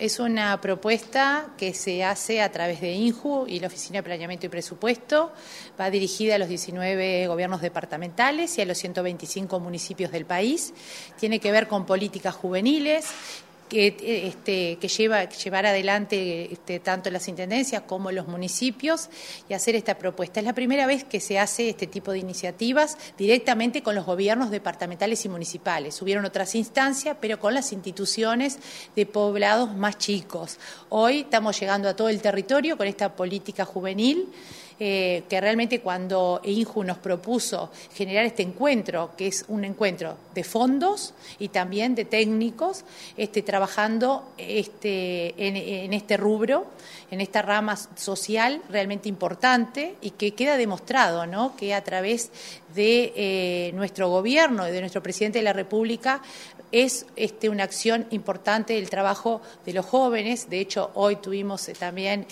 Es una propuesta que se hace a través de INJU y la Oficina de Planeamiento y Presupuesto. Va dirigida a los 19 gobiernos departamentales y a los 125 municipios del país. Tiene que ver con políticas juveniles que llevar adelante tanto las intendencias como los municipios y hacer esta propuesta. Es la primera vez que se hace este tipo de iniciativas directamente con los gobiernos departamentales y municipales. Hubieron otras instancias, pero con las instituciones de poblados más chicos. Hoy estamos llegando a todo el territorio con esta política juvenil, que realmente cuando INJU nos propuso generar este encuentro, que es un encuentro de fondos y también de técnicos, trabajando en este rubro, en esta rama social realmente importante y que queda demostrado, ¿no?, que a través de nuestro gobierno y de nuestro presidente de la República es una acción importante el trabajo de los jóvenes. De hecho, hoy tuvimos también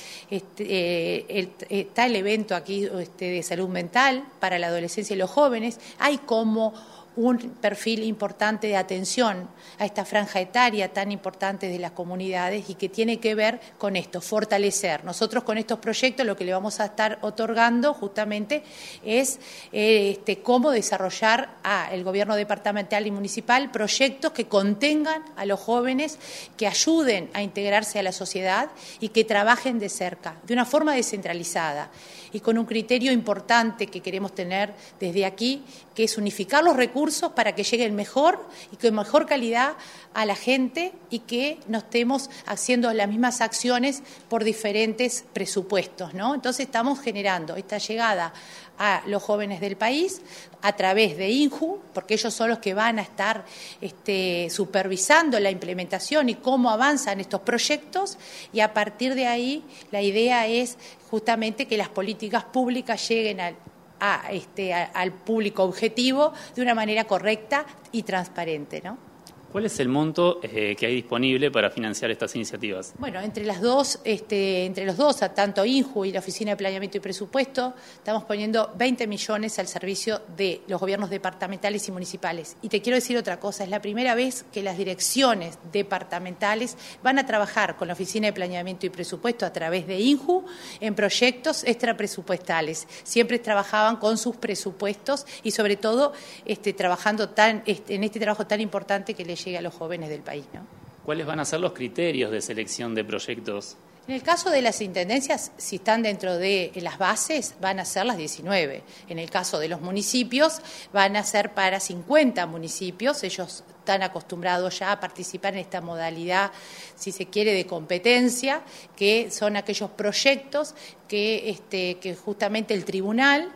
está el evento aquí de salud mental para la adolescencia y los jóvenes. Hay como un perfil importante de atención a esta franja etaria tan importante de las comunidades y que tiene que ver con esto, fortalecer. Nosotros con estos proyectos lo que le vamos a estar otorgando justamente es cómo desarrollar al gobierno departamental y municipal proyectos que contengan a los jóvenes, que ayuden a integrarse a la sociedad y que trabajen de cerca, de una forma descentralizada y con un criterio importante que queremos tener desde aquí, que es unificar los recursos para que lleguen mejor y con mejor calidad a la gente y que no estemos haciendo las mismas acciones por diferentes presupuestos, ¿no? Entonces estamos generando esta llegada a los jóvenes del país a través de INJU, porque ellos son los que van a estar supervisando la implementación y cómo avanzan estos proyectos, y a partir de ahí la idea es justamente que las políticas públicas lleguen al público objetivo de una manera correcta y transparente, ¿no? ¿Cuál es el monto que hay disponible para financiar estas iniciativas? Bueno, entre los dos, tanto INJU y la Oficina de Planeamiento y Presupuesto, estamos poniendo 20 millones al servicio de los gobiernos departamentales y municipales. Y te quiero decir otra cosa, es la primera vez que las direcciones departamentales van a trabajar con la Oficina de Planeamiento y Presupuesto a través de INJU en proyectos extrapresupuestales. Siempre trabajaban con sus presupuestos y sobre todo trabajando en este trabajo tan importante que les llegue a los jóvenes del país, ¿no? ¿Cuáles van a ser los criterios de selección de proyectos? En el caso de las intendencias, si están dentro de las bases, van a ser las 19. En el caso de los municipios, van a ser para 50 municipios. Ellos están acostumbrados ya a participar en esta modalidad, si se quiere, de competencia, que son aquellos proyectos que justamente el tribunal,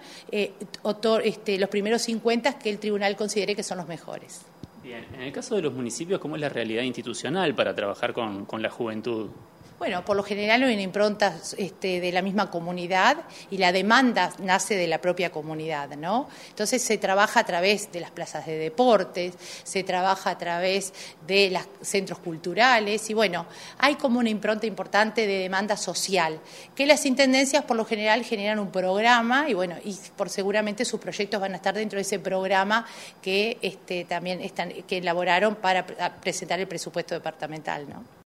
los primeros 50 que el tribunal considere que son los mejores. Bien, en el caso de los municipios, ¿cómo es la realidad institucional para trabajar con la juventud? Bueno, por lo general hay una impronta de la misma comunidad y la demanda nace de la propia comunidad, ¿no? Entonces se trabaja a través de las plazas de deportes, se trabaja a través de los centros culturales y bueno, hay como una impronta importante de demanda social, que las intendencias por lo general generan un programa y bueno, y seguramente sus proyectos van a estar dentro de ese programa que también que elaboraron para presentar el presupuesto departamental, ¿no?